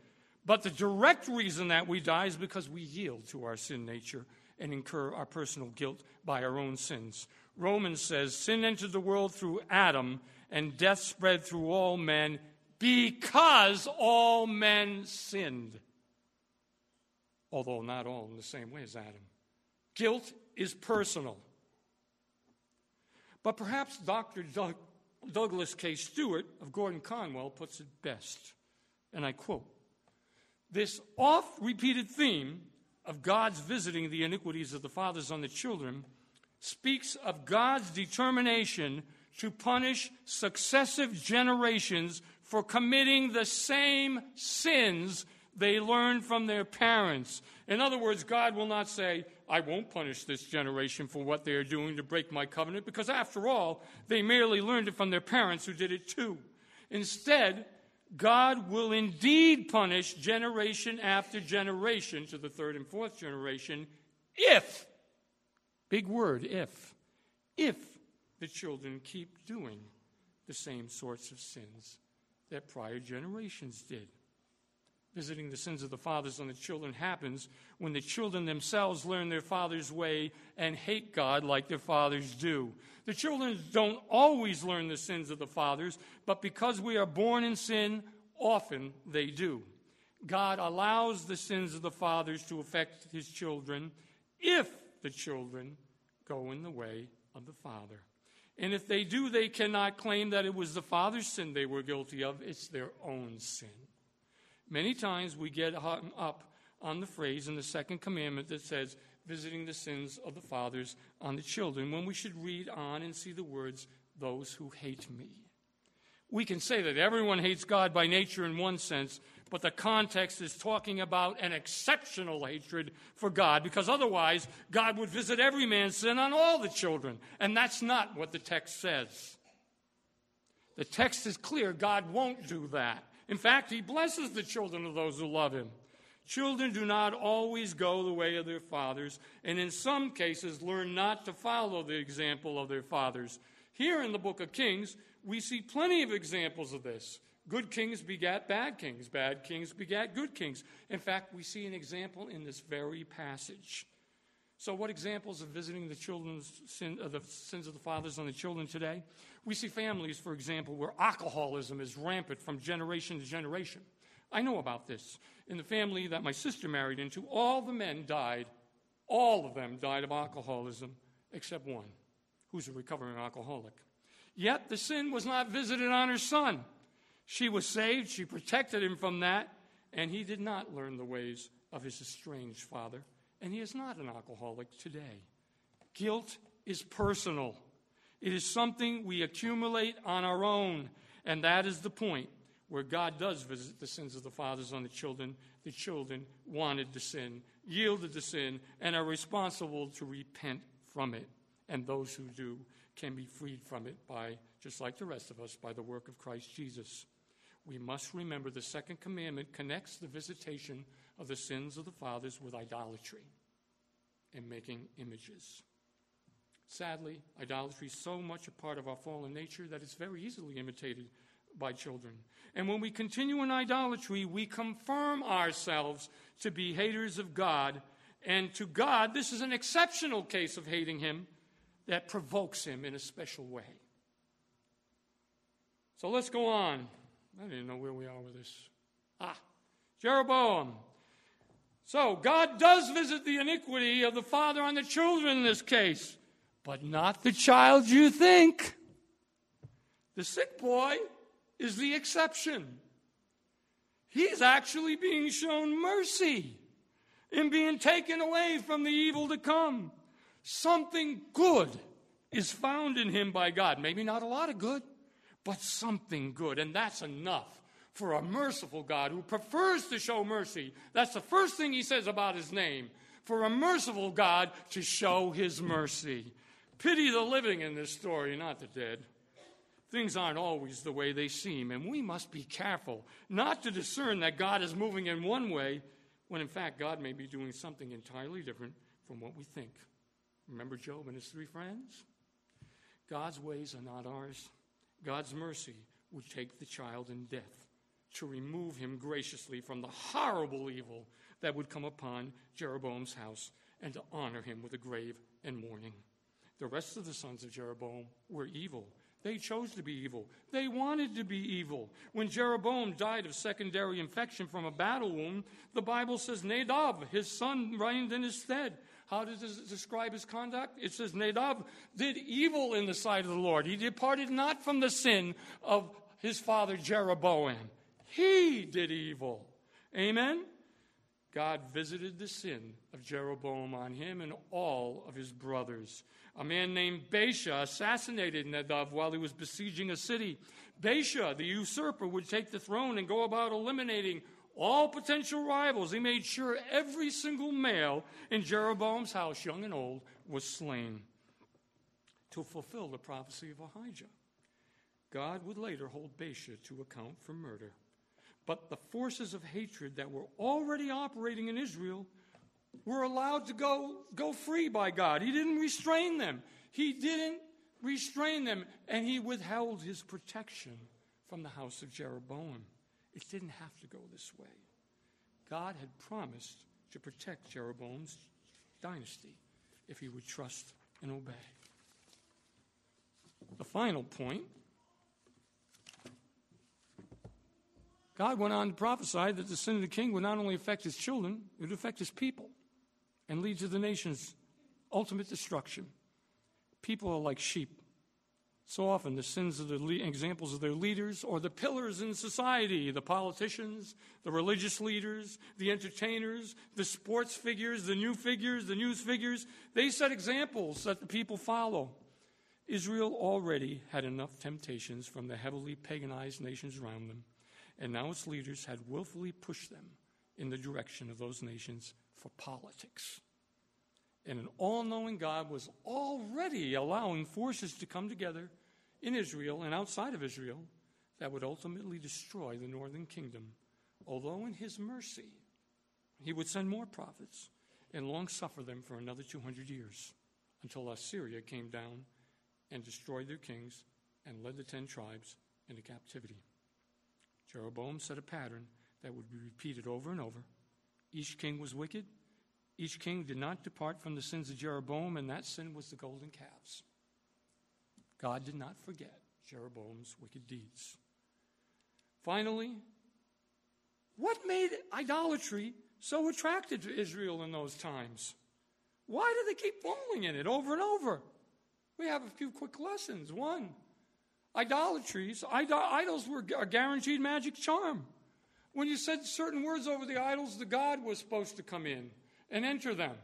But the direct reason that we die is because we yield to our sin nature and incur our personal guilt by our own sins. Romans says, sin entered the world through Adam, and death spread through all men because all men sinned. Although not all in the same way as Adam. Guilt is personal. But perhaps Dr. Douglas K. Stewart of Gordon Conwell puts it best, and I quote, "This oft-repeated theme of God's visiting the iniquities of the fathers on the children speaks of God's determination to punish successive generations for committing the same sins they learned from their parents." In other words, God will not say, I won't punish this generation for what they are doing to break my covenant, because after all, they merely learned it from their parents who did it too. Instead, God will indeed punish generation after generation to the third and fourth generation if, big word, if the children keep doing the same sorts of sins that prior generations did. Visiting the sins of the fathers on the children happens when the children themselves learn their father's way and hate God like their fathers do. The children don't always learn the sins of the fathers, but because we are born in sin, often they do. God allows the sins of the fathers to affect his children if the children go in the way of the father. And if they do, they cannot claim that it was the father's sin they were guilty of. It's their own sin. Many times we get hung up on the phrase in the second commandment that says, visiting the sins of the fathers on the children, when we should read on and see the words, those who hate me. We can say that everyone hates God by nature in one sense, but the context is talking about an exceptional hatred for God, because otherwise God would visit every man's sin on all the children, and that's not what the text says. The text is clear. God won't do that. In fact, he blesses the children of those who love him. Children do not always go the way of their fathers, and in some cases learn not to follow the example of their fathers. Here in the book of Kings, we see plenty of examples of this. Good kings begat bad kings begat good kings. In fact, we see an example in this very passage. So what examples of visiting the sins of the fathers on the children today? We see families, for example, where alcoholism is rampant from generation to generation. I know about this. In the family that my sister married into, all the men died. All of them died of alcoholism, except one, who's a recovering alcoholic. Yet the sin was not visited on her son. She was saved, she protected him from that, and he did not learn the ways of his estranged father. And he is not an alcoholic today. Guilt is personal. It is something we accumulate on our own. And that is the point where God does visit the sins of the fathers on the children. The children wanted to sin, yielded to sin, and are responsible to repent from it. And those who do can be freed from it by, just like the rest of us, by the work of Christ Jesus. We must remember the second commandment connects the visitation of the sins of the fathers with idolatry and making images. Sadly, idolatry is so much a part of our fallen nature that it's very easily imitated by children. And when we continue in idolatry, we confirm ourselves to be haters of God. And to God, this is an exceptional case of hating him that provokes him in a special way. So let's go on. I didn't know where we are with this. Jeroboam. So God does visit the iniquity of the father on the children in this case, but not the child you think. The sick boy is the exception. He's actually being shown mercy in being taken away from the evil to come. Something good is found in him by God. Maybe not a lot of good, but something good, and that's enough for a merciful God who prefers to show mercy. That's the first thing he says about his name. For a merciful God to show his mercy. Pity the living in this story, not the dead. Things aren't always the way they seem, and we must be careful not to discern that God is moving in one way when in fact God may be doing something entirely different from what we think. Remember Job and his 3 friends? God's ways are not ours. God's mercy would take the child in death to remove him graciously from the horrible evil that would come upon Jeroboam's house and to honor him with a grave and mourning. The rest of the sons of Jeroboam were evil. They chose to be evil. They wanted to be evil. When Jeroboam died of secondary infection from a battle wound, the Bible says Nadab, his son, reigned in his stead. How does it describe his conduct? It says Nadab did evil in the sight of the Lord. He departed not from the sin of his father Jeroboam. He did evil. Amen? God visited the sin of Jeroboam on him and all of his brothers. A man named Baasha assassinated Nadab while he was besieging a city. Baasha, the usurper, would take the throne and go about eliminating all potential rivals. He made sure every single male in Jeroboam's house, young and old, was slain to fulfill the prophecy of Ahijah. God would later hold Baasha to account for murder. But the forces of hatred that were already operating in Israel were allowed to go free by God. He didn't restrain them. And he withheld his protection from the house of Jeroboam. It didn't have to go this way. God had promised to protect Jeroboam's dynasty if he would trust and obey. The final point, God went on to prophesy that the sin of the king would not only affect his children, it would affect his people and lead to the nation's ultimate destruction. People are like sheep. So often the sins of the examples of their leaders or the pillars in society, the politicians, the religious leaders, the entertainers, the sports figures, the news figures, they set examples that the people follow. Israel already had enough temptations from the heavily paganized nations around them, and now its leaders had willfully pushed them in the direction of those nations for politics. And an all-knowing God was already allowing forces to come together in Israel and outside of Israel that would ultimately destroy the northern kingdom, although in his mercy he would send more prophets and long suffer them for another 200 years until Assyria came down and destroyed their kings and led the 10 tribes into captivity. Jeroboam set a pattern that would be repeated over and over. Each king was wicked. Each king did not depart from the sins of Jeroboam, and that sin was the golden calves. God did not forget Jeroboam's wicked deeds. Finally, what made idolatry so attractive to Israel in those times? Why did they keep falling in it over and over? We have a few quick lessons. One, idols were a guaranteed magic charm. When you said certain words over the idols, the god was supposed to come in and enter them.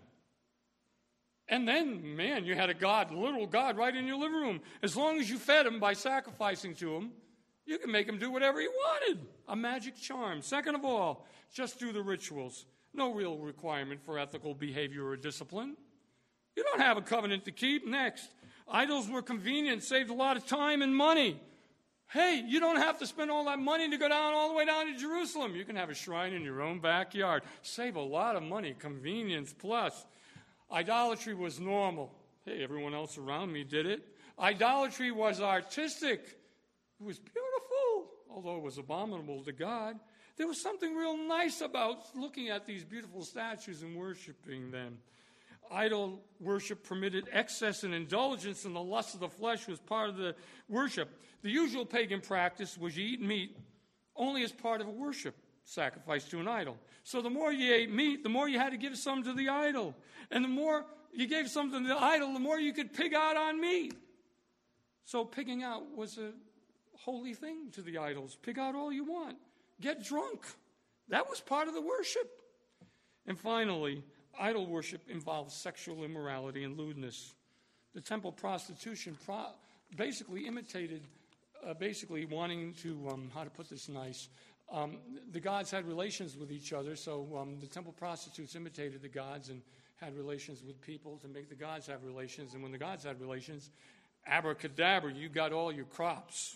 And then, man, you had a literal God right in your living room. As long as you fed him by sacrificing to him, you can make him do whatever he wanted. A magic charm. Second of all, just do the rituals. No real requirement for ethical behavior or discipline. You don't have a covenant to keep. Next, idols were convenient, saved a lot of time and money. Hey, you don't have to spend all that money to go down all the way down to Jerusalem. You can have a shrine in your own backyard. Save a lot of money, convenience plus. Idolatry was normal. Hey, everyone else around me did it. Idolatry was artistic. It was beautiful, although it was abominable to God. There was something real nice about looking at these beautiful statues and worshiping them. Idol worship permitted excess and indulgence, and the lust of the flesh was part of the worship. The usual pagan practice was you eat meat only as part of a worship sacrifice to an idol. So the more you ate meat, the more you had to give some to the idol. And the more you gave something to the idol, the more you could pig out on meat. So pigging out was a holy thing to the idols. Pig out all you want. Get drunk. That was part of the worship. And finally, idol worship involves sexual immorality and lewdness. The temple prostitution basically imitated, wanting to, how to put this nice, the gods had relations with each other, so the temple prostitutes imitated the gods and had relations with people to make the gods have relations. And when the gods had relations, abracadabra, you got all your crops.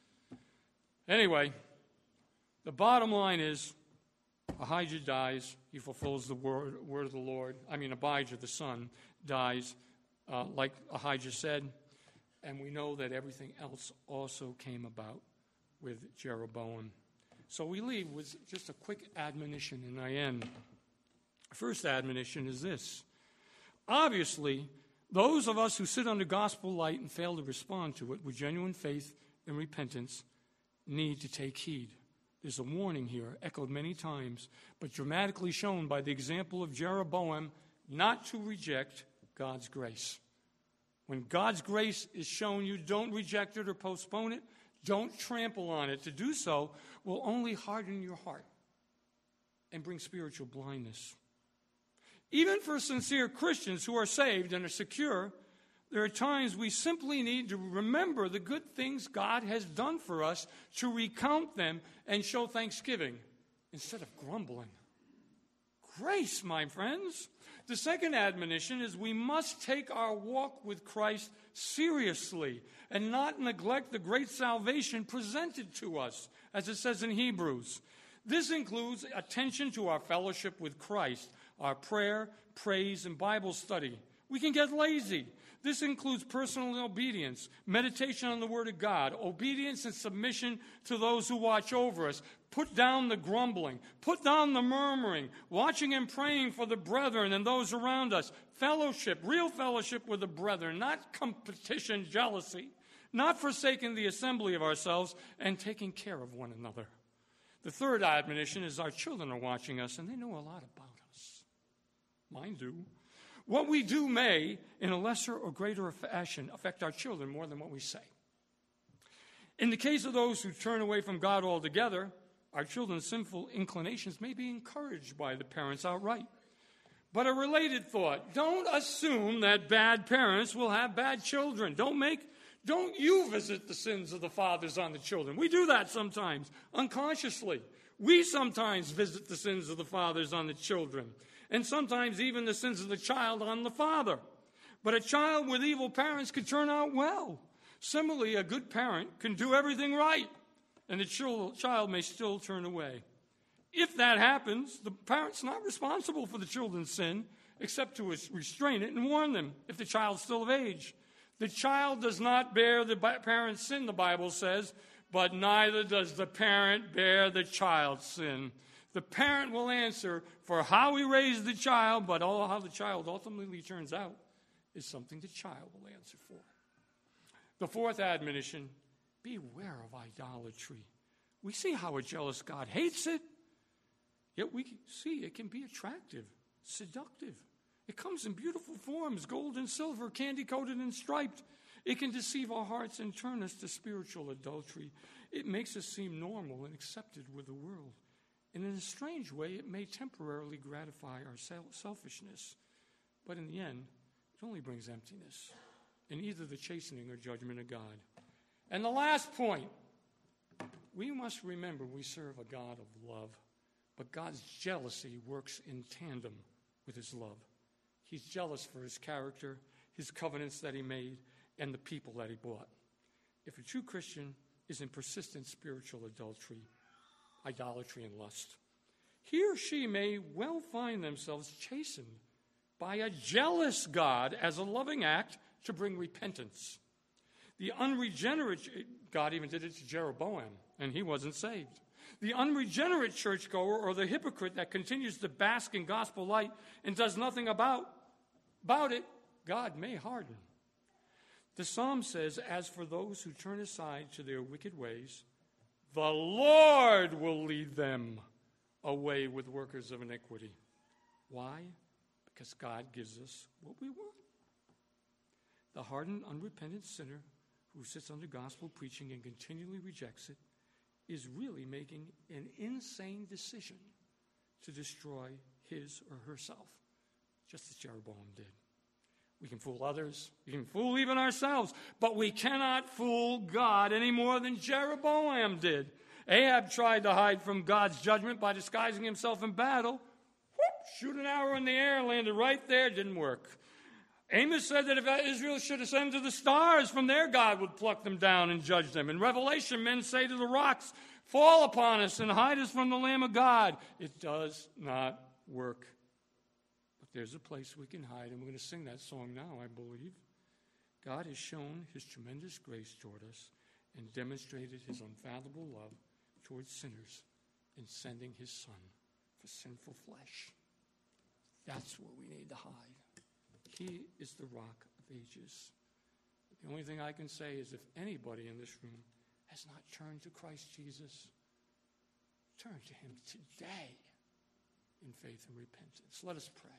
Anyway, the bottom line is Ahijah dies. He fulfills the word of the Lord. Abijah, the son, dies like Ahijah said. And we know that everything else also came about with Jeroboam. So we leave with just a quick admonition, and I end. First admonition is this. Obviously, those of us who sit under gospel light and fail to respond to it with genuine faith and repentance need to take heed. There's a warning here, echoed many times, but dramatically shown by the example of Jeroboam, not to reject God's grace. When God's grace is shown you, don't reject it or postpone it. Don't trample on it. To do so will only harden your heart and bring spiritual blindness. Even for sincere Christians who are saved and are secure, there are times we simply need to remember the good things God has done for us, to recount them and show thanksgiving instead of grumbling. Grace, my friends. The second admonition is we must take our walk with Christ seriously and not neglect the great salvation presented to us, as it says in Hebrews. This includes attention to our fellowship with Christ, our prayer, praise, and Bible study. We can get lazy. This includes personal obedience, meditation on the Word of God, obedience and submission to those who watch over us. Put down the grumbling, put down the murmuring, watching and praying for the brethren and those around us. Fellowship, real fellowship with the brethren, not competition, jealousy, not forsaking the assembly of ourselves, and taking care of one another. The third admonition is our children are watching us, and they know a lot about us. Mine do. What we do may, in a lesser or greater fashion, affect our children more than what we say. In the case of those who turn away from God altogether, our children's sinful inclinations may be encouraged by the parents outright. But a related thought, don't assume that bad parents will have bad children. Don't you visit the sins of the fathers on the children. We do that sometimes, unconsciously. We sometimes visit the sins of the fathers on the children, and sometimes even the sins of the child on the father. But a child with evil parents could turn out well. Similarly, a good parent can do everything right, and the child may still turn away. If that happens, the parent's not responsible for the children's sin, except to restrain it and warn them if the child's still of age. The child does not bear the parent's sin, the Bible says, but neither does the parent bear the child's sin. The parent will answer for how he raised the child, but how the child ultimately turns out is something the child will answer for. The fourth admonition, beware of idolatry. We see how a jealous God hates it, yet we see it can be attractive, seductive. It comes in beautiful forms, gold and silver, candy-coated and striped. It can deceive our hearts and turn us to spiritual adultery. It makes us seem normal and accepted with the world. And in a strange way, it may temporarily gratify our selfishness. But in the end, it only brings emptiness and either the chastening or judgment of God. And the last point, we must remember we serve a God of love. But God's jealousy works in tandem with his love. He's jealous for his character, his covenants that he made, and the people that he bought. If a true Christian is in persistent spiritual idolatry and lust, he or she may well find themselves chastened by a jealous God as a loving act to bring repentance. The unregenerate, God even did it to Jeroboam, and he wasn't saved. The unregenerate churchgoer or the hypocrite that continues to bask in gospel light and does nothing about it, God may harden. The psalm says, as for those who turn aside to their wicked ways, the Lord will lead them away with workers of iniquity. Why? Because God gives us what we want. The hardened, unrepentant sinner who sits under gospel preaching and continually rejects it is really making an insane decision to destroy his or herself, just as Jeroboam did. We can fool others, we can fool even ourselves, but we cannot fool God any more than Jeroboam did. Ahab tried to hide from God's judgment by disguising himself in battle. Shoot an arrow in the air, landed right there, didn't work. Amos said that if Israel should ascend to the stars, from there God would pluck them down and judge them. In Revelation, men say to the rocks, fall upon us and hide us from the Lamb of God. It does not work. But there's a place we can hide, and we're going to sing that song now, I believe. God has shown his tremendous grace toward us and demonstrated his unfathomable love towards sinners in sending his Son for sinful flesh. That's what we need to hide. He is the Rock of Ages. The only thing I can say is if anybody in this room has not turned to Christ Jesus, turn to him today in faith and repentance. Let us pray.